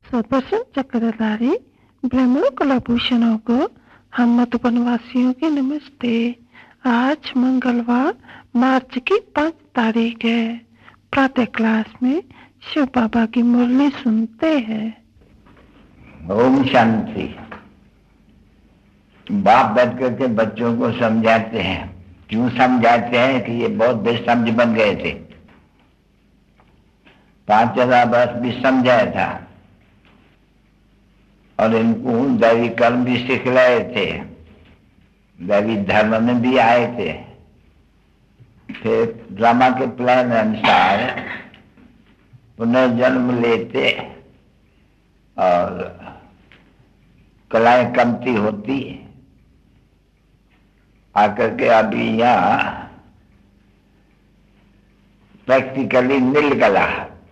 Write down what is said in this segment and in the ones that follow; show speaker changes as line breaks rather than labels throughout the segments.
सत्प्रसन्न चक्रधारी ब्रह्म कलाभूषणों को हम मधुबन वासियों के नमस्ते। आज मंगलवार मार्च की 5 तारीख है। प्रातः क्लास में शिव बाबा की मुरली सुनते हैं।
ओम शांति। बाप बैठ करके बच्चों को समझाते हैं। क्यों समझाते हैं कि ये बहुत बेसमझ बन गए थे। 5000 वर्ष भी समझाया था और इनको दैवी कर्म भी सिखलाए थे, दैवी धर्म में भी आए थे। फिर ड्रामा के प्लान अनुसार पुनर्जन्म लेते और कलाएं कमती होती आकर के अभी यहाँ प्रैक्टिकली नील कला,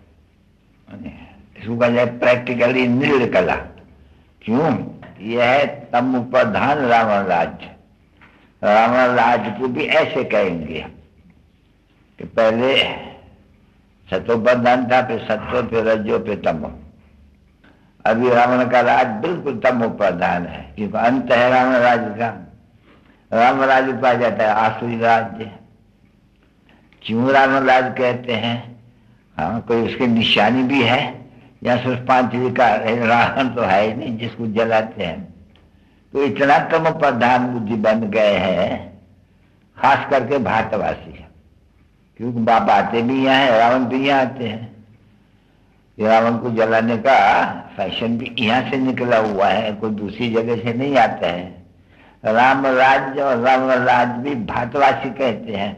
इसको कहा जाए प्रैक्टिकली नील कला। क्यों? यह है तम प्रधान रावण राज्य। रावण राज्य को भी ऐसे कहेंगे कि पहले सतो प्रधान था, फिर सत्व, फिर रजो, फिर तमो। अभी रावण का राज बिल्कुल तमो प्रधान है, क्योंकि अंत है रावण राज्य का। रावण राज्य पाया जाता है आसुरी राज्य। क्यों रावण राज्य कहते हैं? हाँ, कोई उसकी निशानी भी है या सिर्फ 5 का रावण तो है ही नहीं जिसको जलाते हैं। तो इतना तम प्रधान बुद्धि बन गए हैं, खास करके भारतवासी, क्योंकि बाप आते भी यहाँ है, रावण भी यहाँ आते हैं। रावण को जलाने का फैशन भी यहाँ से निकला हुआ है, कोई दूसरी जगह से नहीं आता है। राम राज्य और रावण राज्य भी भारतवासी कहते हैं।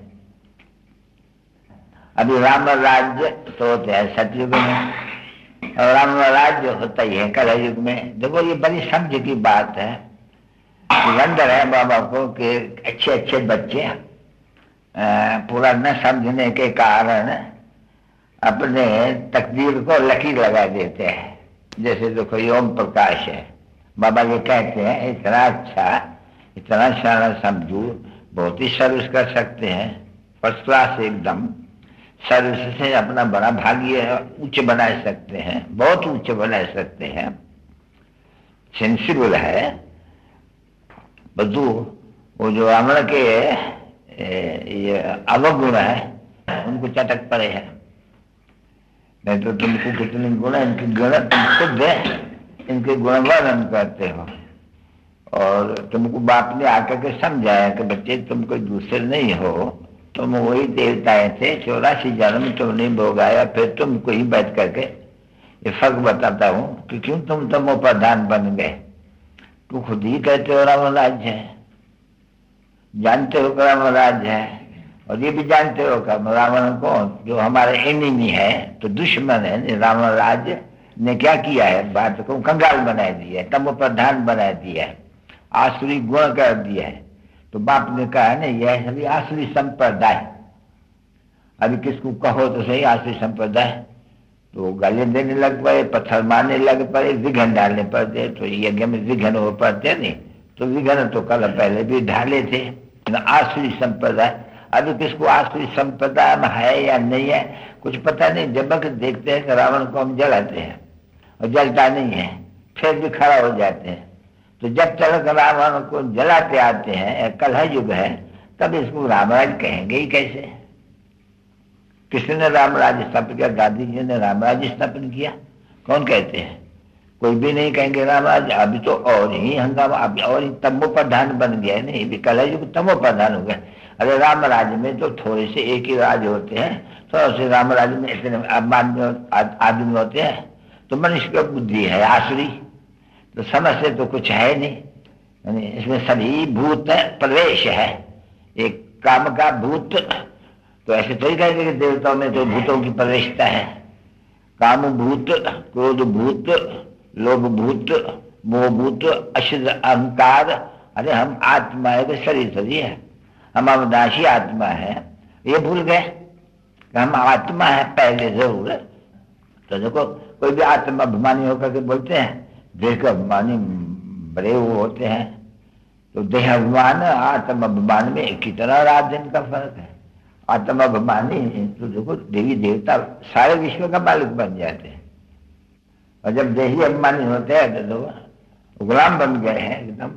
अभी राम राज्य तो होते हैं सतयुग में और राम राज्य होता ही है कलयुग में। देखो ये बड़ी समझ की बात है। अंदर है बाबा को कि अच्छे अच्छे बच्चे पूरा न समझने के कारण अपने तकदीर को लकीर लगा देते हैं। जैसे देखो ये ओम प्रकाश है, बाबा ये कहते हैं इतना अच्छा, इतना सारा समझू, बहुत ही सर्विस कर सकते हैं, फर्स्ट क्लास एकदम। सर्विस से अपना बड़ा भाग्य उच्च बना सकते हैं, बहुत उच्च बना सकते हैं। सेंसिबल है बधु। वो जो रावण के ये अवगुण है उनको चटक पड़े हैं। नहीं तो तुमको कितने गुण, इनके गुण तुम खुद इनके गुण वर्णन करते हो। और तुमको बाप ने आकर के समझाया कि बच्चे तुम कोई दूसरे नहीं हो, तुम वही देवताएं थे, 84 जन्म तुमने भोगाया। फिर तुमको ही बैठ करके ये फर्क बताता हूँ कि क्यों तुम तमो प्रधान बन गए। तू खुद ही कहते हो रावण राज्य है, जानते हो रावण राज्य है, और ये भी जानते हो कि रावण को जो हमारे एनिमी है, तो दुश्मन है। रावण राज्य ने क्या किया है? बात को कंगाल बना दिया है, तमो प्रधान बना दिया है, आसुरी गुण कर दिया है। तो बाप ने कहा ना यह सभी आसुरी संप्रदाय। अभी किसको कहो तो सही आसुरी संप्रदाय, तो गाली देने लग पड़े, पत्थर मारने लग पड़े, विघन डालने पड़ते। तो यज्ञ में विघन हो पड़ते नहीं, तो विघन तो कल पहले भी ढाले थे। आसुरी संप्रदाय। अभी किसको आसुरी संप्रदाय में है या नहीं है कुछ पता नहीं। जब तक देखते हैं कि रावण को हम जलाते हैं और जलता नहीं है, फिर भी खड़ा हो जाते हैं। तो जब तक रावण को जलाते आते हैं, कलह युग है, तब इसको रामराज कहेंगे ही कैसे? किसने रामराज स्थापित किया? गांधी जी ने रामराज स्थापन किया। कौन कहते हैं? कोई भी नहीं कहेंगे रामराज। अभी तो और ही हंगामा, अभी और ही तमो प्रधान बन गया। नहीं, अभी कलह युग तमो प्रधान हो गया। अरे रामराज में तो थोड़े से एक ही राज होते हैं, थोड़ा से रामराज में इतने आदमी होते हैं। तो मनुष्य की बुद्धि है आसुरी, तो समझते तो कुछ है नहीं। इसमें सभी भूत प्रवेश है, एक काम का भूत। तो ऐसे तो ही कहेंगे कि देवताओं में तो भूतों की प्रवेशता है। काम भूत, क्रोध भूत, लोभ भूत, मोह भूत, अशुद्ध अहंकार। अरे हम आत्मा है, शरीर थोड़ी है, हम अविनाशी आत्मा है। ये भूल गए कि हम आत्मा है पहले जरूर। तो देखो कोई भी आत्मा अभिमानी होकर के बोलते हैं, देह का अभिमानी बड़े वो होते हैं। तो देह अभिमान आत्म अभिमान में कितना रात दिन का फर्क है। आत्माभिमानी तो देखो देवी देवता सारे विश्व का मालिक बन जाते हैं। और जब देही अभिमानी होते हैं तो गुलाम बन गए हैं एकदम।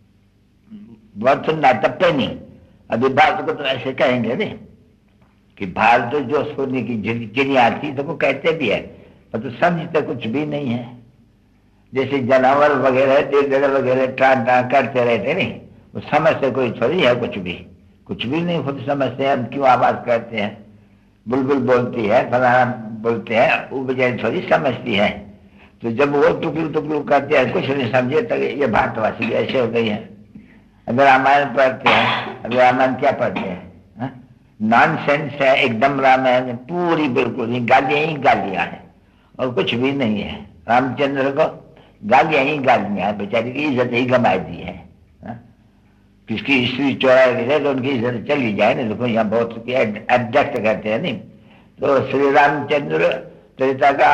बहुत सुनना तपते नहीं। अभी बात को तो ऐसे कहेंगे नहीं कि बाहर तो जो सोने की चिड़िया आती तो वो कहते भी है, पर तो समझते कुछ भी नहीं है। जैसे जानवर वगैरह देर वगैरह टान टान करते रहते नहीं, वो समझते कोई थोड़ी है कुछ भी नहीं। खुद समझते हैं हम क्यों आवाज करते हैं, बुलबुल बोलती है, फलाना बोलते हैं, वो बजाय थोड़ी समझती है। तो जब वो टुकड़ू करते हैं कुछ नहीं समझे तो ये भारतवासी ऐसे हो गई है। अगर रामायण पढ़ते हैं, अगर रामायण क्या पढ़ते हैं, नॉनसेंस है एकदम। रामायण पूरी बिल्कुल ही गालियां हैं और कुछ भी नहीं है। रामचंद्र को गालियां है, बेचारी की इज्जत ही गंवा दी है। किसकी स्त्री चोरा गई तो उनकी इज्जत चली जाए ना। देखो यहाँ बहुत एब्जेक्ट करते हैं नहीं। तो श्री रामचंद्र त्रेता का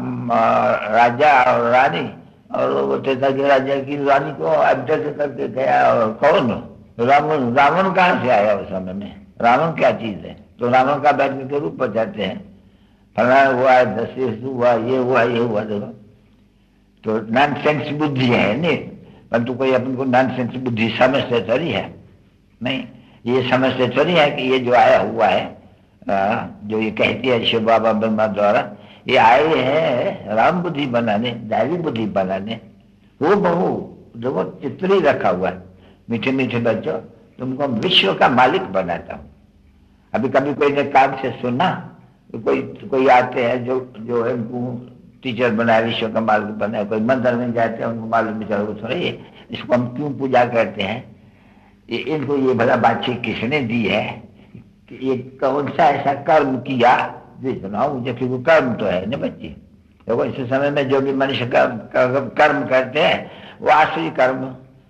राजा और रानी, और वो त्रेता के राजा की रानी को एब्जेक्ट करके गया। और कौन? रावण कहाँ से आया उस समय में? रावण क्या चीज है? तो रावण का बैठने के रूप पर जाते हैं, फलाना हुआ, दशरथ हुआ, ये हुआ देखो। तो नॉनसेंस बुद्धि है नहीं, परंतु कोई अपन को नॉनसेंस बुद्धि समझते थोड़ी है नहीं। ये समझते थोड़ी है कि ये जो आया हुआ है, जो ये कहती है शिव बाबा ब्रह्मा द्वारा, ये आए हैं राम बुद्धि बनाने, दैवी बुद्धि बनाने। वो बहु जो चित्र ही रखा हुआ है, मीठे मीठे बच्चों तुमको विश्व का मालिक बनाता हूँ। अभी कभी कोई ने कान से सुना, तो कोई आते हैं जो है टीचर बनाए, विश्व का मालिक बनाए। कोई मंदिर में जाते हैं, उनको मालूम नहीं चलो थोड़ा ये इसको हम क्यों पूजा करते हैं, इनको ये भला बातचीत किसने दी है, कि ये कौन सा ऐसा कर्म किया जी सुनाओ मुझे। फिर वो कर्म तो है ना बच्ची। देखो इस समय में जो भी मनुष्य कर्म करते हैं वो आसुरी कर्म,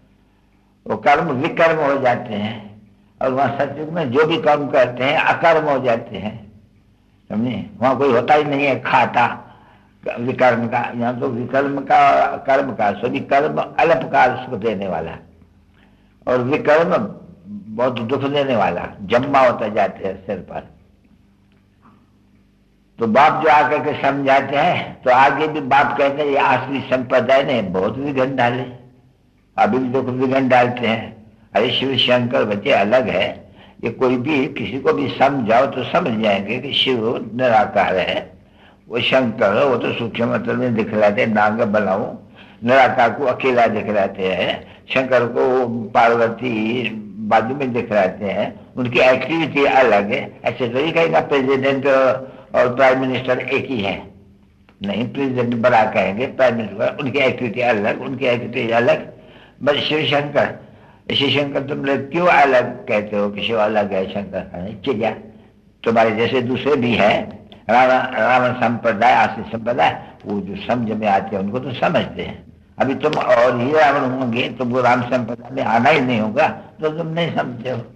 वो कर्म विकर्म हो जाते हैं। और वहाँ सत्युग में जो भी कर्म करते हैं अकर्म हो जाते हैं, समझे। वहाँ कोई होता ही नहीं है खाता विकर्म का। यहाँ तो विकर्म का कर्म का सभी कर्म अल्पकाल सुख देने वाला, और विकर्म बहुत दुख देने वाला, जम्मा होता जाते हैं सिर पर। तो बाप जो आकर के समझाते हैं, तो आगे भी बाप कहते हैं ये आसुरी संप्रदाय ने बहुत विघन डाले, अभी भी देखो विघन डालते हैं। अरे शिव शंकर बच्चे अलग है। ये कोई भी किसी को भी समझाओ तो समझ जाएंगे कि शिव निराकार है, वो शंकर वो तो सूक्ष्म मतलब में दिखलाते, नाग बनाओ, निराकार को अकेला दिखलाते हैं, शंकर को पार्वती बाजू में दिखलाते हैं। उनकी एक्टिविटी अलग है। ऐसे तो ही कहेगा प्रेसिडेंट और प्राइम मिनिस्टर एक ही है, नहीं। प्रेसिडेंट बड़ा कहेंगे, प्राइम मिनिस्टर, उनकी एक्टिविटी अलग, उनकी एक्टिविटी अलग। बस शिव शंकर तुम लोग क्यों अलग कहते हो कि शिव अलग है, शंकर चिड़िया तुम्हारे जैसे दूसरे भी है। रावण संप्रदाय, आश्रित संप्रदाय, वो जो समझ में आते हैं उनको तो समझते हैं। अभी तुम और ही रावण होंगे तो वो राम संप्रदाय में आना ही नहीं होगा, तो तुम नहीं समझते हो।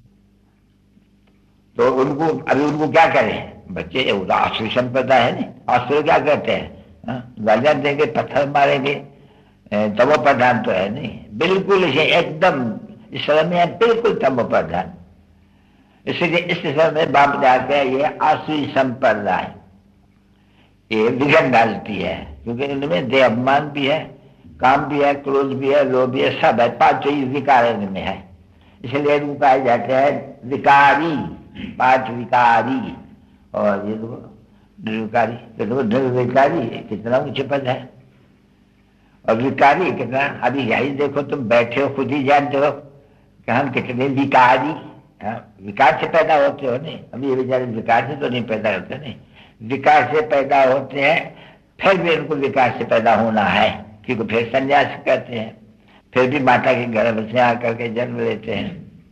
तो उनको क्या करें बच्चे, वो आश्रय संप्रदाय है नहीं। आश्रय क्या कहते हैं, गालियां देंगे, पत्थर मारेंगे, तमो प्रधान तो है नहीं, बिल्कुल इसे एकदम इस समय में बिल्कुल तमो प्रधान। इसलिए इस समय में बाप जाते हैं ये आसुरी संप्रदाय ये विघन डालती है, क्योंकि इनमें देह अभिमान भी है, काम भी है, क्रोध भी है, लोभ भी है, सब है। पांचों ही विकार इनमें है। इसलिए इनको कहा जाते हैं विकारी, पांच विकारी। और ये निर्विकारी, तो निर्विकारी कितना ऊंचे पद है, और विकारी कितना। अभी यही देखो तुम बैठे हो, खुद ही जानते हो कि हम कितने विकारी, विकार से पैदा होते हो नहीं। अभी ये बेचारे विकार से तो नहीं पैदा होते नहीं, विकार से पैदा होते हैं, फिर भी उनको विकार से पैदा होना है, क्योंकि फिर संन्यास करते हैं, फिर भी माता के गर्भ से आकर के जन्म लेते हैं,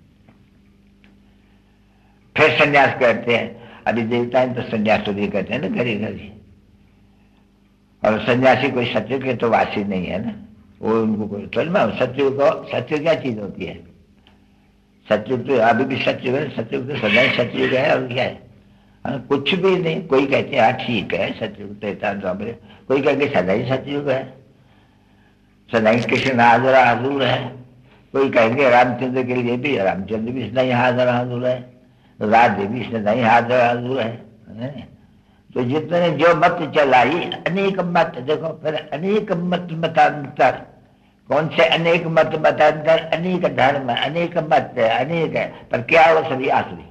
फिर संन्यास करते हैं। अभी देवता है तो संन्यास तो भी करते हैं ना घड़ी घड़ी। और सन्यासी कोई सत्य के तो वासी नहीं है ना, वो उनको कोई सत्य क्या चीज होती है। सत्य तो अभी भी सत्युग है, सत्युग तो सदा ही सत्युग है। और क्या है, कुछ भी नहीं। कोई कहते हैं ठीक है सत्युग तो, कोई कहते सदा ही सत्युग है, सदा ही कृष्ण हाजिर हाजूर है। कोई कहेंगे रामचंद्र के लिए भी रामचंद्र भी सदा ही हाजिर हाजूर है, राधे भी सदा ही हाजिर हाजूर है। तो जितने जो मत चलाई, अनेक मत, देखो फिर अनेक मत मतांतर, कौन से अनेक मत मतांतर, अनेक धर्म, अनेक मत, अनेक है, पर क्या वो सभी आसुरी।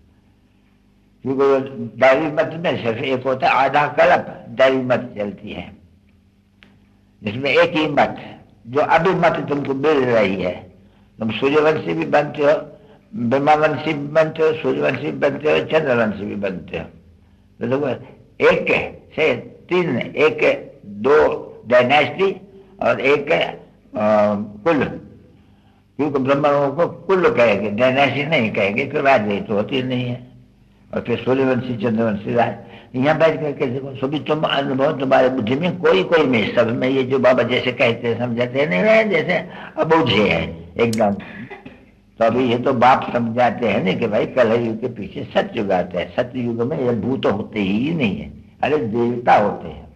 क्योंकि दैवी मत में सिर्फ एक होता है आधा कल्प दैवी मत चलती है, जिसमें एक ही मत, जो अभी मत तुमको मिल रही है। तुम सूर्यवंशी भी बनते हो, ब्रह्मावंशी भी बनते हो, सूर्यवंशी भी बनते हो, चंद्रवंशी भी बनते हो। तो देखो एक से तीन, एक दो डायनेस्टी और एक कुल, क्योंकि ब्राह्मणों को कुल कहेंगे, डायनेस्टी नहीं कहेंगे, क्योंकि राजनीति तो होती नहीं है। और फिर सूर्यवंशी चंद्रवंशी राज, यहाँ बैठ करके देखो सभी तुम अनुभव तुम्हारे बुद्धि में कोई कोई में, सब में ये जो बाबा जैसे कहते हैं समझाते नहीं रहे, जैसे अबूझे है एकदम। तो अभी ये तो बाप समझाते हैं ना कि भाई कलयुग के पीछे सतयुग आता है। सतयुग में ये भूत होते ही नहीं है, अरे देवता होते हैं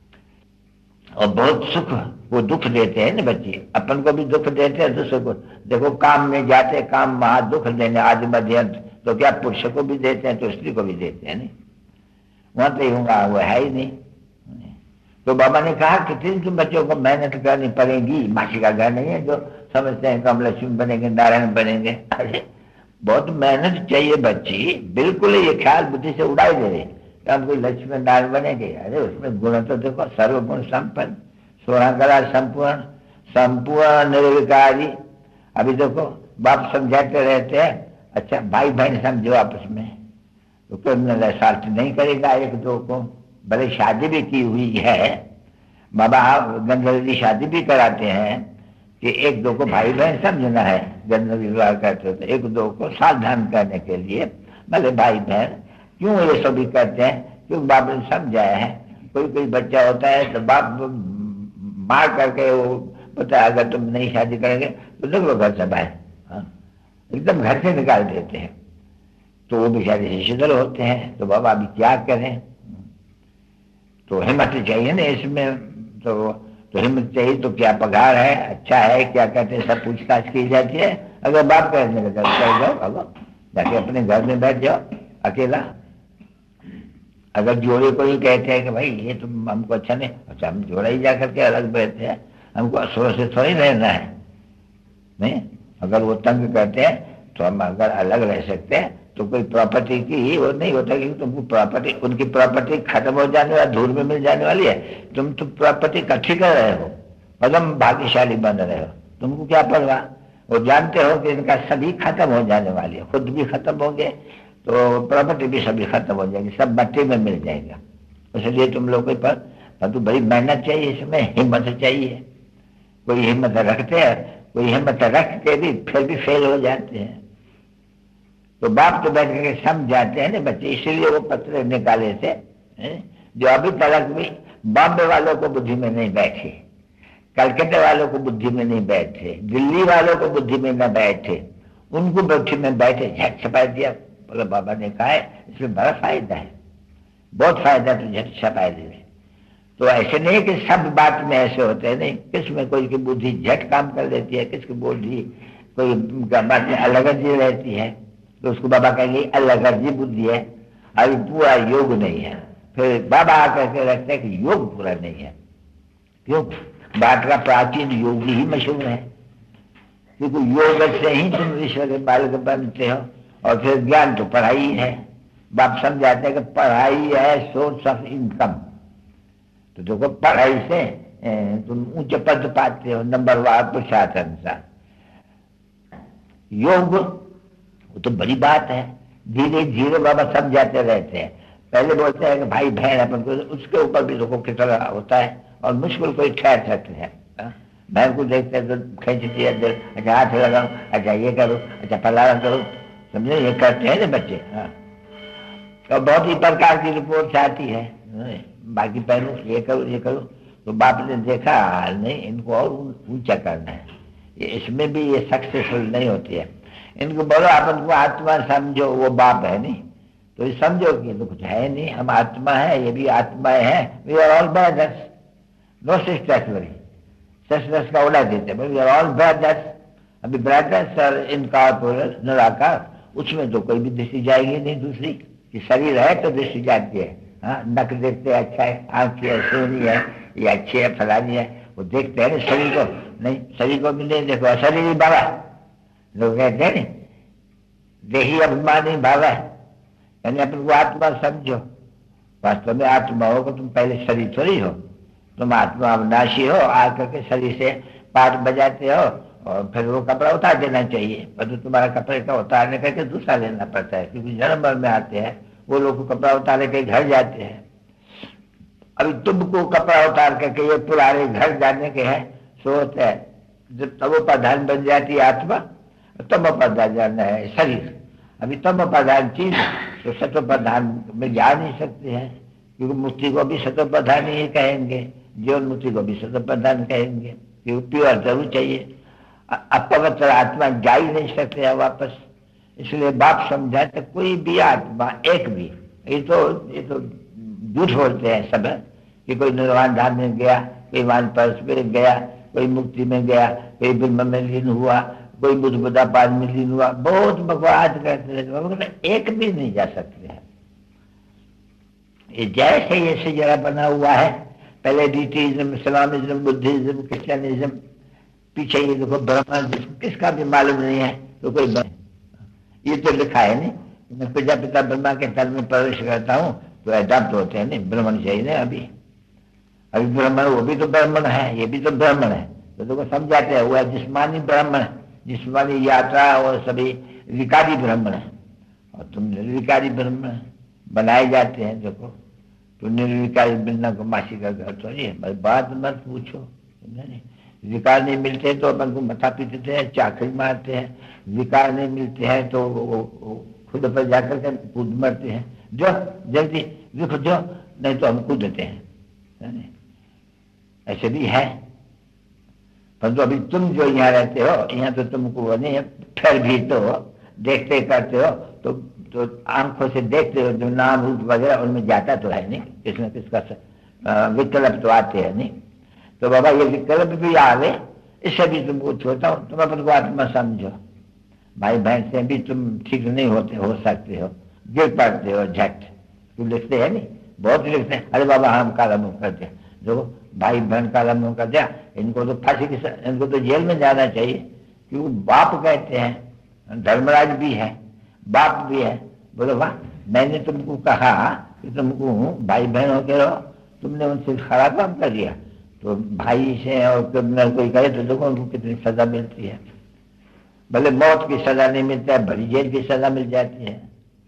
और बहुत सुख वो दुख देते हैं ना बच्चे, अपन को भी दुख देते हैं दूसरे को। देखो काम में जाते, काम महा दुख देने आदि मध्य अंत, तो क्या पुरुष को भी देते हैं तो स्त्री को भी देते हैं नहीं, वहां तो होगा वो है ही नहीं। तो बाबा ने कहा कि तुम बच्चों को मेहनत करनी पड़ेगी, मासी का घर नहीं है जो समझते हैं कम लक्ष्मी बनेंगे, नारायण बनेंगे। अरे बहुत मेहनत चाहिए बच्ची, बिल्कुल ये ख्याल बुद्धि से उड़ाई दे रहे हम कोई लक्ष्मी नारायण बनेंगे। अरे उसमें गुण तो देखो, सर्वगुण संपन्न, 16 कला संपूर्ण, संपूर्ण निर्विकारी। अभी देखो बाप समझाते रहते हैं, अच्छा भाई बहन समझो आपस में, तो क्रिमिनल असॉल्ट नहीं करेगा एक दो को, भले शादी भी की हुई है, बाबा गंधर्वी शादी भी कराते हैं कि एक दो को भाई बहन समझना है, गंधर्वी विवाह करते हो तो एक दो को सावधान करने के लिए भले भाई बहन। क्यों ये सभी करते हैं? क्योंकि बाप ने समझाया है। कोई कोई बच्चा होता है तो बाप मार करके वो पता है अगर तुम नहीं शादी करेंगे तो निकलो घर से बाहर, एकदम घर से निकाल देते हैं। तो वो बेचारे शीतल होते हैं, तो बाबा अभी क्या करें? तो हिम्मत चाहिए ना इसमें, तो हिम्मत चाहिए। तो क्या पगार है, अच्छा है, क्या कहते हैं, सब पूछताछ की जाती है। अगर बाप कहने लगा चल जाओ, अब जाके अपने घर में बैठ जाओ अकेला। अगर जोड़े को ही कहते हैं कि भाई ये तुम हमको अच्छा नहीं, अच्छा हम जोड़ा ही जा करके अलग बैठते हैं, हमको असुर से थोड़ी रहना है नहीं। अगर वो तंग करते हैं तो हम अगर अलग रह सकते हैं, तो कोई प्रॉपर्टी की वो नहीं होता कि तुमको प्रॉपर्टी, उनकी प्रॉपर्टी खत्म हो जाने वाली, धूल में मिल जाने वाली है। तुम तो प्रॉपर्टी इकट्ठी कर रहे हो, एकदम भाग्यशाली बन रहे हो, तुमको क्या परवाह? वो जानते हो कि इनका सभी खत्म हो जाने वाली है, खुद भी खत्म होंगे तो प्रॉपर्टी भी सभी खत्म हो जाएगी, सब मट्टी में मिल जाएगा। इसलिए तुम लोग पर तो बड़ी मेहनत चाहिए, इसमें हिम्मत चाहिए। कोई हिम्मत रखते हैं, कोई हिम्मत रख के भी फिर भी फेल हो जाते हैं। तो बाप तो बैठ के समझाते हैं ना बच्चे, इसीलिए वो पत्र निकाले थे जो अभी तक भी बॉम्बे वालों को बुद्धि में नहीं बैठे, कलकत्ते वालों को बुद्धि में नहीं बैठे, दिल्ली वालों को बुद्धि में न बैठे, उनको बुद्धि में बैठे, झट छपा दिया। बोले बाबा ने कहा है इसमें बड़ा फायदा है, बहुत फायदा, तो झट छपा दे। तो ऐसे नहीं कि सब बात में ऐसे होते हैं, नहीं, किसमें कोई की बुद्धि झट काम कर लेती है, किसकी बुद्धि कोई बात में अलग जी रहती है, तो उसको बाबा कहेंगे अलग जी बुद्धि है, अभी पूरा योग नहीं है। फिर बाबा आकर के रखते हैं कि योग पूरा नहीं है। क्यों? बात का प्राचीन योग ही मशहूर है, क्योंकि योग से ही तुम ईश्वर के बालक बनते हो। और फिर ज्ञान तो पढ़ाई है, बाप समझाते हैं कि पढ़ाई है सोर्स ऑफ इनकम। तो देखो पढ़ाई से तुम ऊंचे पद पाते हो, नंबर वार पुरुषार्थ अनुसार। योग वो तो बड़ी बात है, धीरे धीरे बाबा समझाते रहते हैं। पहले बोलते हैं कि भाई बहन अपन को, उसके ऊपर भी देखो कितना होता है और मुश्किल कोई ठहर सकते हैं। बहन को देखते हैं तो खींच दिया दिल, अच्छा हाथ लगाओ, अच्छा ये करो, अच्छा फलाना करो, समझे, ये करते हैं ना बच्चे। तो बहुत ही प्रकार की रिपोर्ट आती है, बाकी पहलू ये करो ये करो। तो बाप ने देखा नहीं, इनको और ऊंचा करना है, ये इसमें भी ये सक्सेसफुल नहीं होती है। इनको बोलो अपन को आत्मा समझो, वो बाप है नहीं, तो ये समझो कि तो कुछ है नहीं, हम आत्मा है, ये भी आत्माएं हैं। We are all brothers, no sisters, worry sisters का उड़ा देते हैं, वी आर ऑल ब्रदर्स। अभी ब्रदर्स और इनकॉर्पोरेट निराकार, उसमें तो कोई भी दृष्टि जाएगी नहीं दूसरी, कि शरीर है तो दृष्टि जाती है, हाँ, नक देखते हैं अच्छा है, आँख है, सोनी है, ये अच्छी है, फलानी है, वो देखते हैं ना शरीर को, नहीं शरीर को भी नहीं देखो, शरीर ही बाबा लोग कहते हैं नहीं, देही अभिमानी भावा है, यानी अपन को आत्मा समझो। वास्तव में आत्मा हो तुम पहले शरीर थोड़ी हो, तुम आत्मा अविनाशी हो, आकर के शरीर से पाठ बजाते हो और फिर वो कपड़ा उतार देना चाहिए, पर तो तुम्हारा कपड़े का उतारने करके दूसरा लेना पड़ता है, क्योंकि जन्म भर में आते हैं वो लोग कपड़ा उतार के घर जाते हैं। अभी तुमको कपड़ा उतार करके ये पुराने घर जाने के हैं, सोचते हैं जब तमो प्रधान बन जाती है आत्मा, तमो प्रधान जाना है शरीर। अभी तमो प्रधान चीज तो सत्व प्रधान में जा नहीं सकते हैं, क्योंकि मुक्ति को भी सत्व प्रधान ही कहेंगे, जीवन मुक्ति को भी सत्व प्रधान कहेंगे, क्योंकि प्योर जरूर चाहिए। अपवित्र आत्मा जा ही नहीं सकते हैं वापस। इसलिए बाप समझा तो कोई भी आत्मा एक भी, ये तो झूठ बोलते हैं सब, कि कोई निर्वाण धाम में गया, कोई वानप्रस्थ में गया, कोई मुक्ति में गया, कोई ब्रह्म में लीन हुआ, कोई बुद्ध पाद में लीन हुआ, बहुत बकवास कहते हैं, एक भी नहीं जा सकते हैं। ये जैसे ये सजरा बना हुआ है, पहले डीटीइज्म, इस्लामिज्म, बुद्धिज्म, क्रिश्चियनिज्म, पीछे ये देखो ब्रह्मांड किसका भी मालूम नहीं है, तो कोई ये तो लिखा है नहीं, मैं प्रजापिता ब्रह्मा के तल में प्रवेश करता हूँ तो अडॉप्ट होते हैं नहीं, ब्राह्मण चाहिए ना। अभी ब्राह्मण, वो भी तो ब्राह्मण है, ये भी तो ब्राह्मण है, तो देखो समझाते हैं हुआ जिस्मानी ब्राह्मण, जिस्मानी यात्रा और सभी विकारी ब्राह्मण है, और तुम निर्विकारी ब्राह्मण बनाए जाते हैं। देखो तो निर्विकारी बिना को मासी का घर तो नहीं, बात मत पूछो। विकार नहीं मिलते तो अपन को मथा पीटते हैं, चाकरी मारते हैं, विकार नहीं मिलते हैं तो खुद पर जाकर के कूद मरते हैं, जो जल्दी लिखो जो, नहीं तो हम कूदते हैं, ऐसे भी है। परंतु अभी तुम जो यहाँ रहते हो, यहाँ तो तुमको वो नहीं है, फिर भी तो देखते करते हो, तो आंखों से देखते हो, जो नाम रूप वगैरह उनमें जाता तो है नहीं, किसी न किसका विकल्प तो आते हैं नहीं। तो बाबा ये विकल्प भी आवे, इससे भी तुमको छोड़ता हूँ, तुम अपन को आत्मा समझो। भाई बहन से भी तुम ठीक नहीं होते हो सकते हो, गिर पड़ते हो झट, तुम लिखते हैं नहीं, बहुत लिखते हैं, अरे बाबा हम काला मुंह कर दिया, जो भाई बहन काला मुंह कर दिया, इनको तो फांसी की, इनको तो जेल में जाना चाहिए, क्योंकि बाप कहते हैं, धर्मराज भी है, बाप भी है। बोलो वाह, मैंने तुमको कहा कि तुमको भाई बहन होके रहो, तुमने उनसे खराब काम कर दिया, तो भाई से और कोई करे तो देखो उनको कितनी सजा मिलती है। भले मौत की सजा नहीं मिलता है, बड़ी जेल की सजा मिल जाती है।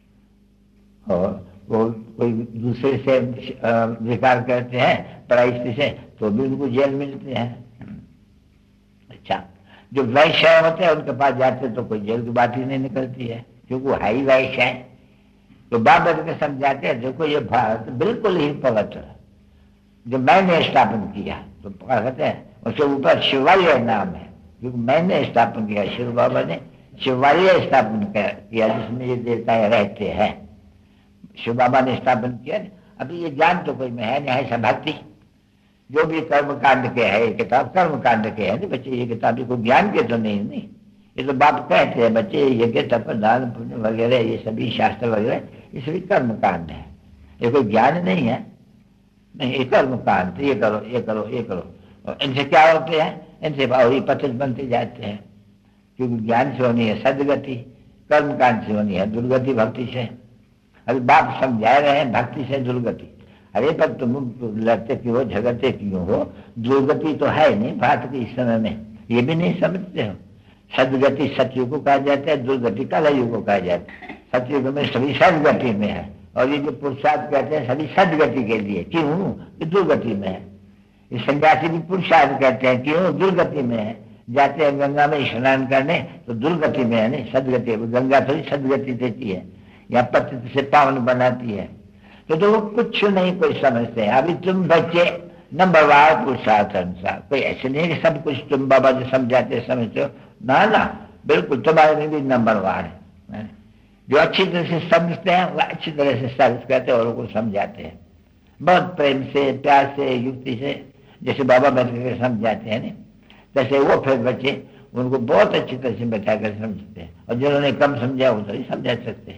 और वो कोई दूसरे से विकार करते हैं पराई से, तो भी उनको जेल मिलते हैं। अच्छा, जो वैश्य होते हैं उनके पास जाते तो कोई जेल की बात ही नहीं निकलती है, क्योंकि वो है ही वैश्य है। तो बाप के समझाते हैं, देखो ये भारत बिल्कुल ही पवित्र है, जो मैंने स्थापन किया, तो कहते हैं उसके ऊपर शिवालय नाम है, क्योंकि मैंने स्थापन किया, शिव बाबा ने शिवालय स्थापन किया, जिसमें ये देवताएं रहते हैं, शिव बाबा ने स्थापन किया। अभी ये ज्ञान तो कोई में है नहीं, है सब भक्ति, जो भी कर्म कांड के है, ये किताब कर्म कांड के है नहीं बच्चे, ये किताब को ज्ञान के तो नहीं, ये तो बाप कहते हैं बच्चे, ये तप दान पुण्य वगैरह ये सभी शास्त्र वगैरह ये सभी कर्म कांड है, ये कोई ज्ञान नहीं है। नहीं, ये कर्म कांड, ये करो ये करो ये करो, और इनसे क्या होते हैं, इनसे भावी पतित बनते जाते हैं, क्योंकि ज्ञान से होनी है सदगति, कर्म कांड से होनी है दुर्गति भक्ति से। अभी बाप समझा रहे हैं भक्ति से दुर्गति, अरे पर तुम लड़ते क्यों, झगड़ते क्यों हो, दुर्गति तो है नहीं भारत के इस समय में, ये भी नहीं समझते हो। सदगति सतयुग को कहा जाता है, दुर्गति कलयुग को कहा जाता है। सतयुग में सभी सदगति में है, और ये जो पुरुषार्थ कहते हैं सभी सदगति के लिए, क्यों, कि दुर्गति में है। ये सन्यासी भी पुरुषार्थ कहते हैं, क्यों, दुर्गति में है। जाते हैं गंगा में स्नान करने तो दुर्गति में है नहीं, सदगति। गंगा थोड़ी सदगति देती है, या पतित से पावन बनाती है। तो वो कुछ नहीं कोई समझते हैं। अभी तुम बच्चे नंबरवार पुरुषार्थ अनुसार, कोई ऐसे नहीं कि सब कुछ तुम बाबा जो समझाते समझते हो, ना ना, बिल्कुल तुम्हारे में भी नंबरवार है। जो अच्छी तरह से समझते हैं वो अच्छी तरह से सर्विस करते हैं और उनको समझाते हैं, बहुत प्रेम से, प्यार से, युक्ति से, जैसे बाबा बैठ कर समझाते हैं नहीं, तैसे वो फिर बच्चे उनको बहुत अच्छी तरह से बैठा कर समझते हैं। और जिन्होंने कम समझा वो तो ही समझा सकते हैं।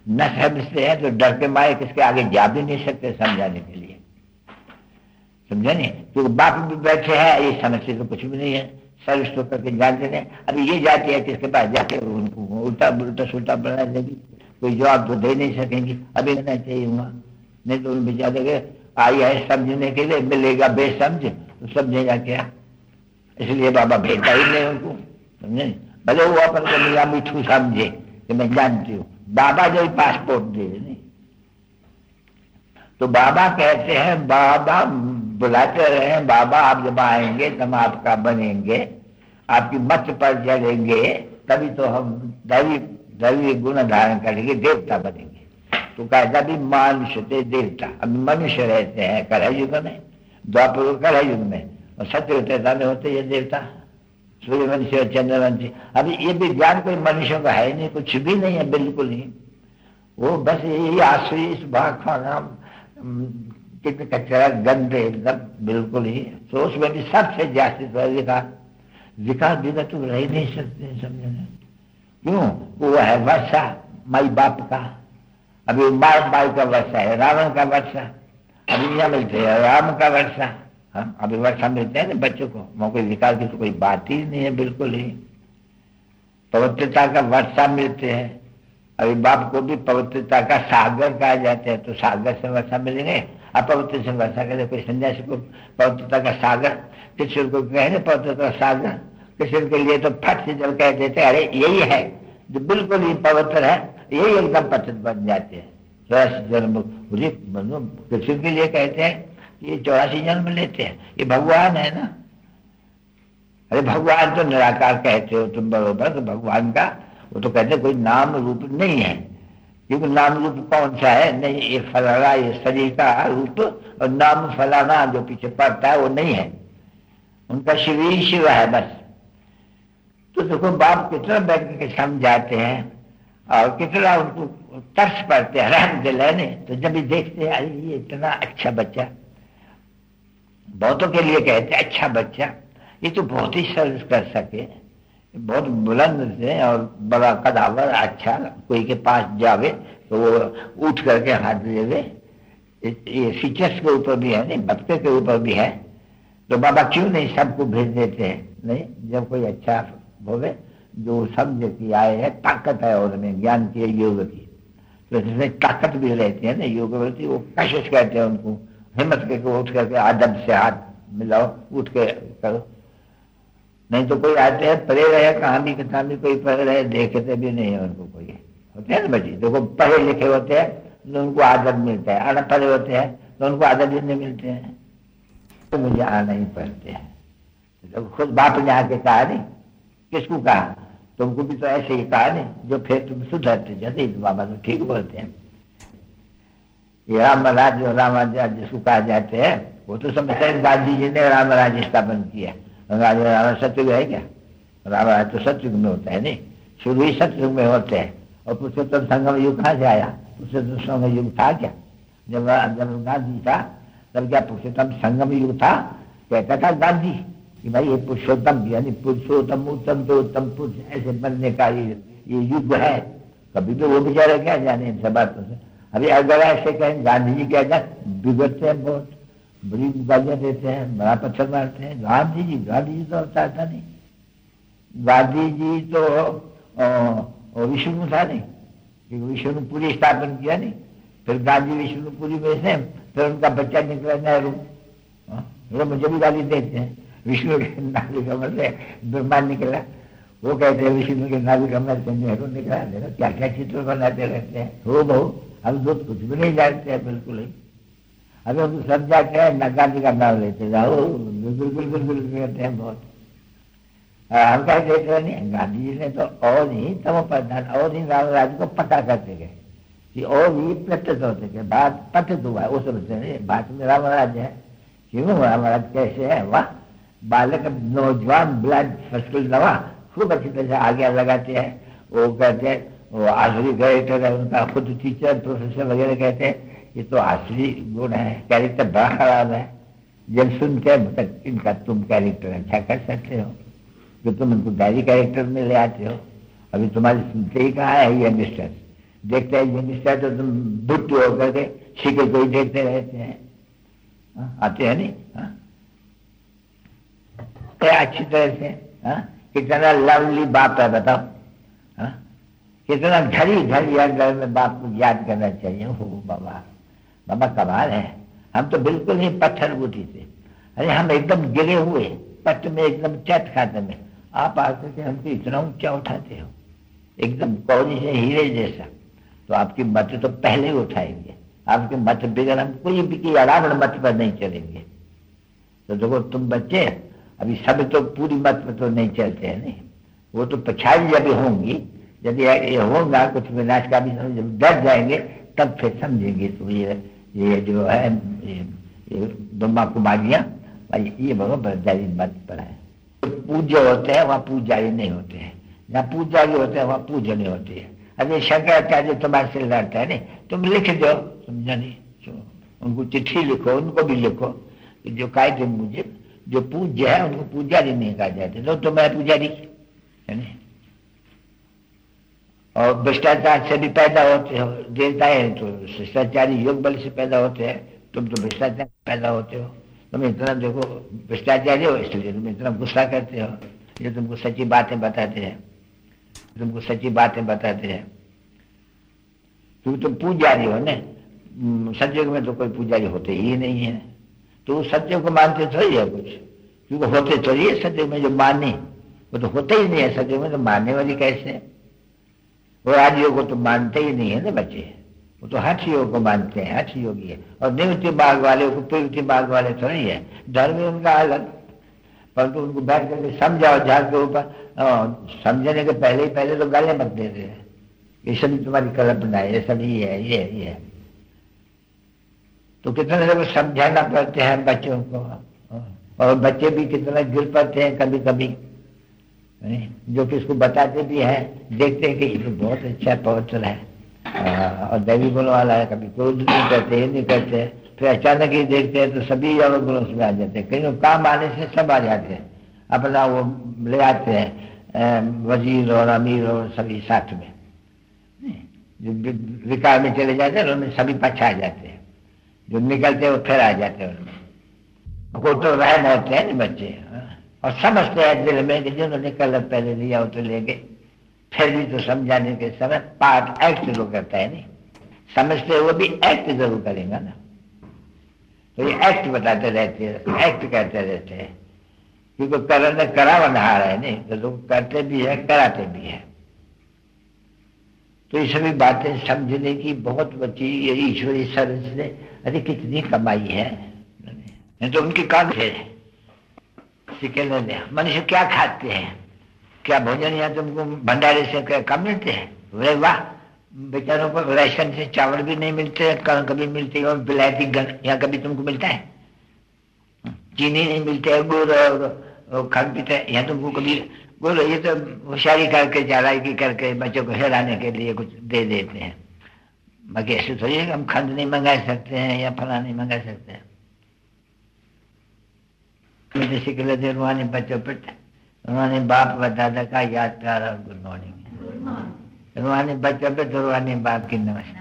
न समझते हैं तो डर के मारे किसके आगे जा भी नहीं सकते समझाने के लिए, समझे नहीं? तो बाप भी बैठे हैं, ये समझते तो कुछ भी नहीं है, सर स्टो करके जानते नहीं। अभी ये जाती है किसके पास जाके उनको उल्टा उल्टा सुल्टा बना देगी, कोई जवाब तो दे नहीं सकेंगी। अभी कहना चाहिए हुआ, नहीं तो उन बेचारे आई है समझने के लिए, मिलेगा बेसमझ तो समझेगा क्या? इसलिए बाबा भेजता ही नहीं उनको, समझे? भले वो अपन को मिला मिठू समझे कि मैं जानती हूँ, बाबा जो पासपोर्ट दे नहीं। तो बाबा कहते हैं, बाबा बुलाते रहे, बाबा आप जब आएंगे तब आपका बनेंगे, आपकी मत पर चलेंगे, तभी तो हम दैवी गुण धारण करेंगे, देवता बनेंगे। तो कहता भी मानुष्य थे देवता। अभी मनुष्य रहते हैं कलयुग में, द्वापर कलयुग में, और सत्य त्रेता में होते ये देवता, सूर्यवंशी और चंद्रवंशी। अभी ये विज्ञान कोई मनुष्यों का है नहीं, कुछ भी नहीं है, बिल्कुल नहीं। वो बस यही आश्री भाग खाना, कितने कचरा गंदे एकदम बिल्कुल ही। तो उसमें भी सबसे ज्यादा विकास बिना तो रह ही नहीं सकते, समझे? क्यों? वो है वर्षा माई बाप का। अभी माई का वर्षा है, रावण का वर्षा अभी यहाँ मिलते हैं, राम का वर्षा। हाँ, अभी वर्षा मिलते हैं ना बच्चों को, मौके विकास की तो कोई बात ही नहीं है, बिल्कुल ही। पवित्रता का वर्षा मिलते हैं। अभी बाप को भी पवित्रता का सागर कहा जाता है, तो सागर से वर्षा मिलेंगे। अपवित्र से वर्षा करे, कोई सन्यासी को पवित्रता का सागर, किसी को कहे पवित्रता का सागर, किसी के लिए तो फट से जल कह देते, अरे यही है जो बिल्कुल ही पवित्र है, यही एकदम पवित्र बन जाते हैं। 84 जन्म किसी के लिए कहते हैं ये 84 जन्म लेते हैं, ये भगवान है ना। अरे भगवान तो निराकार कहते हो तुम बरोबर, तो भगवान का वो तो कहते कोई नाम रूप नहीं है, क्योंकि नाम रूप कौन सा है? नहीं, ये फलाना ये शरीर का रूप, और नाम फलाना जो पीछे पड़ता है वो नहीं है, उनका शिव ही शिव है बस। तो देखो बाप कितना बैठ के समझाते हैं और कितना उनको तरस पड़ते हैं, रहम दिल है। तो जब भी देखते हैं अरे ये इतना अच्छा बच्चा, बहुतों के लिए कहते हैं अच्छा बच्चा, ये तो बहुत ही सर्विस कर सके, बहुत बुलंद से और बड़ा कदावर अच्छा, कोई के पास जावे तो वो उठ करके हाथ दे दे। ये फीचर्स के ऊपर भी है, नहीं बच्चे के ऊपर भी है। तो बाबा क्यों नहीं सबको भेज देते हैं? नहीं, जब कोई अच्छा होवे जो समझे कि आए है, ताकत है और में ज्ञान की योग की, तो इसमें ताकत भी रहती है ना योग वृत्ति। वो कोशिश करते हैं उनको हिम्मत करके उठ करके अदब से हाथ मिलाओ, उठ के करो। नहीं तो कोई आते हैं पढ़े रहे, कहानी किताबी कोई पढ़ रहे, देखते भी नहीं है उनको कोई। होते हैं ना बच्चे देखो, पढ़े लिखे होते हैं तो उनको आदत मिलता है, अनपढ़े होते हैं तो उनको आदत भी नहीं मिलते हैं। तो मुझे आना ही पड़ते हैं। तो खुद बाप ने आके कहा नहीं, किसको कहा? तुमको भी तो ऐसे ही कहा नहीं, जो फिर तुम सुधरते जाते। तो बाबा तो ठीक बोलते हैं। ये राम महाराज और रामाराज जिसको कहा जाते हैं, वो तो समझते हैं गांधी जी ने राम राज्य स्थापन किया। राम सतयुग है क्या? रामाराज तो सतयुग में होता है, नहीं शुरू ही सतयुग में होते हैं। और पुरुषोत्तम संगम युग कहाँ से आया? पुरुषोत्तम संगम युग था क्या? जब गांधी था तब क्या पुरुषोत्तम संगम युग था? कहता था गांधी कि भाई ये पुरुषोत्तम यानी पुरुषोत्तम उत्तम तो उत्तम पुरुष ऐसे बनने का ये युग है। कभी तो वो बेचारा क्या जाने इन सब बातों से। अभी अगर ऐसे कहें गांधी जी क्या जाए, बिगड़ते हैं बहुत, बड़ी गालियां देते हैं, बड़ा पत्थर मारते हैं। गांधी जी तो अवतार था नहीं, गांधी जी तो विष्णु था नहीं, क्योंकि विष्णुपुरी स्थापन किया नहीं। फिर गांधी विष्णुपुरी में से फिर उनका बच्चा निकला नेहरू। मुझे भी गाली देते हैं, विष्णु के नाभि कमल से ब्रह्मा निकला, वो कहते हैं विष्णु के नाभि कमल से नेहरू निकला। देखो क्या क्या चित्र बनाते रहते हैं। हो बहु हम तो कुछ भी नहीं जानते हैं बिल्कुल ही। अगर हम सब जाते हैं ना गांधी का नाम लेते जाओ, बिल्कुल बिल्कुल कहते हैं बहुत। हम कह देते हैं नहीं, गांधी जी ने तो और ही तम प्रधान और ही रामराज को पता करते गए कि और ही प्रत्यत होते गए। बात पतित हुआ है वो समझते नहीं, बात में रामराज है। क्यों रामराज कैसे है? वाह, बालक नौजवान ब्लड फस्कुल नवा खूब अच्छी तरह से आगे लगाते हैं। वो कहते हैं वो आखिरी कैरेक्टर है उनका, खुद टीचर प्रोफेसर वगैरह कहते हैं ये तो असली गुण है, कैरेक्टर बड़ा खराब है। जब सुन के मतलब इनका तुम कैरेक्टर अच्छा कर सकते हो, जो तुम इनको डायरी कैरेक्टर में ले आते हो। अभी तुम्हारे सुनते ही कहा है ये मिस्टर देखते हैं जिसका तो तुम बुद्धि होकर के सीखे कोई देखते रहते हैं, आते हैं नहीं? अच्छी तरह से कितना लवली बाप है बताओ, कितना घड़ी घड़ी घर में बाप को याद करना चाहिए। हो बाबा, बाबा कमाल है, हम तो बिल्कुल ही पत्थर बूटी थे, अरे हम एकदम गिरे हुए पत्थर में, एकदम चट खाते में, आप आकर के हमको इतना ऊंचा उठाते हो, एकदम कौड़ी से हीरे जैसा। तो आपकी मत तो पहले ही उठाएंगे, आपके मत बिगड़, हम कोई भी की अरावण मत पर नहीं चलेंगे। तो देखो तुम बच्चे अभी सब तो पूरी मत पर तो नहीं चलते हैं, नहीं, वो तो पछाड़ी जब होंगी, यदि ये होगा कुछ विनाश का भी, जब डर जाएंगे तब फिर समझेंगे। तो ये जो है ये ब्रह्मा कुमारियां, ये भगवान ब्रह्मचारी मत पर है। पूज्य होते हैं वहाँ पूजारी नहीं होते हैं, जहाँ पूजारी होते हैं वहाँ पूज्य नहीं होती है। अरे शंकराचार्य तुम्हारे से लड़ता है, नहीं तुम लिख दो, समझा नहीं, उनको चिट्ठी लिखो, उनको भी लिखो कि जो कायदे मुझे जो पूज्य है उनको पुजारी नहीं कहा जाता, तो तुम्हारे पुजारी है नहीं। और भ्रष्टाचार से भी पैदा होते हो, देवता है तो भ्रष्टाचारी योग बल से पैदा होते हैं, तुम तो भ्रष्टाचार पैदा होते हो। तुम इतना देखो भ्रष्टाचारी हो, इसलिए तुम इतना गुस्सा करते हो, ये तुमको सच्ची बातें बताते हैं, तुमको सच्ची बातें बताते हैं, क्योंकि तुम पुजारी हो ना। सत्युग में तो कोई पुजारी होते ही नहीं है, तो सत्युग को मानते थोड़ी है कुछ, क्योंकि होते थोड़ी है सत्युग में जो माने, वो तो होते ही नहीं है सत्युग में, तो मानने वाली कैसे? वो राजयोग को तो मानते ही नहीं है ना बच्चे, वो तो हठ योग को मानते हैं, हठ योगी है। और निवृत्ति मार्ग वाले को प्रवृत्ति मार्ग वाले थोड़ी है, धर्म उनका अलग, परंतु उनको बैठ करके समझाओ झाड़ के ऊपर, समझने के पहले तो गालियां मत दे रहे हैं, ये सभी तुम्हारी कल्पना है, ये सब ये है। तो कितना लोग समझाना पड़ते हैं बच्चों को, और बच्चे भी कितना गिर पड़ते हैं कभी कभी, जो कि इसको बताते भी हैं, देखते हैं कि ये तो बहुत अच्छा पवित्र है और दैवी गुणों वाला है, कभी क्रोध नहीं करते, ये नहीं करते, फिर अचानक ही देखते हैं तो सभी यौन गुणों उसमें आ जाते हैं। कहीं काम आने से सब आ जाते हैं, अपना वो ले आते हैं, वजीर और अमीर और सभी साथ में, जो विकार में चले जाते हैं उनमें सभी पक्ष आ जाते हैं, जो निकलते हैं वो फिर आ जाते हैं उनमें। वो तो रहन होते हैं बच्चे, और समझते हैं दिल में कि जिन्होंने कलर पहले लिया वो तो लेंगे, फिर भी तो समझाने के समय पार्ट एक्ट जो करता है नहीं, समझते वो भी एक्ट जरूर करेगा ना। तो ये एक्ट बताते रहते हैं, एक्ट करते रहते हैं, क्योंकि करने करावन हार है नहीं, तो लोग करते भी है कराते भी है। तो ये सभी बातें समझने की बहुत बच्ची ये ईश्वरी सर्विस ने अरे कितनी कमाई है, तो उनकी काम है। मनुष्य क्या खाते हैं, क्या भोजन यहाँ तुमको भंडारे से कम मिलते हैं? वे वाह, बेचारों को राशन से चावल भी नहीं मिलते, कभी मिलते हैं, और बिलायती यहाँ कभी तुमको मिलता है, चीनी नहीं मिलते है, गुड़ और खंड पीते हैं, यहाँ तुमको कभी गुड़, ये तो होशियारी करके चालाकी करके बच्चों को हिलाने के लिए कुछ दे देते हैं, बाकी ऐसे थोड़ी है हम खंड नहीं मंगा सकते हैं या फला नहीं मंगा सकते हैं। जैसे कि रूहानी बच्चों पर रूहानी बाप व दादा का याद प्यार और गुड मॉर्निंग, रूहानी बच्चों पे तो रूहानी बाप की नमस्कार।